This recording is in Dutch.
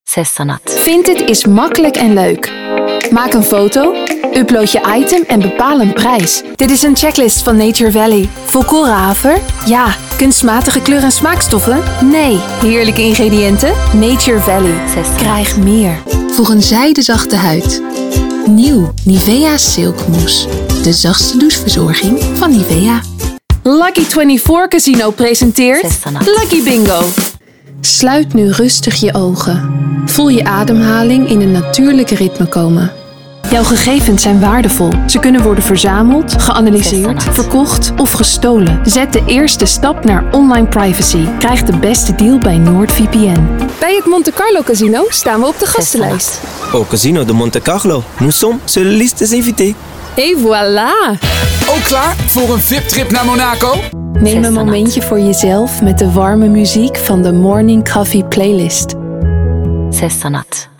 Sessanat. Vinted is makkelijk en leuk. Maak een foto, upload je item en bepaal een prijs. Dit is een checklist van Nature Valley. Volkoren haver? Ja. Kunstmatige kleur- en smaakstoffen? Nee. Heerlijke ingrediënten? Nature Valley. Krijg meer. Voor een zijdezachte huid. Nieuw Nivea Silk Mousse. De zachtste doucheverzorging van Nivea. Lucky 24 Casino presenteert Lucky Bingo. Sluit nu rustig je ogen. Voel je ademhaling in een natuurlijke ritme komen. Jouw gegevens zijn waardevol. Ze kunnen worden verzameld, geanalyseerd, verkocht of gestolen. Zet de eerste stap naar online privacy. Krijg de beste deal bij NordVPN. Bij het Monte Carlo Casino staan we op de gastenlijst. Au Casino de Monte Carlo, nous sommes sur la liste des invités. Et voilà! Ook klaar voor een VIP-trip naar Monaco? Neem een momentje voor jezelf met de warme muziek van de Morning Coffee Playlist. Sessanat.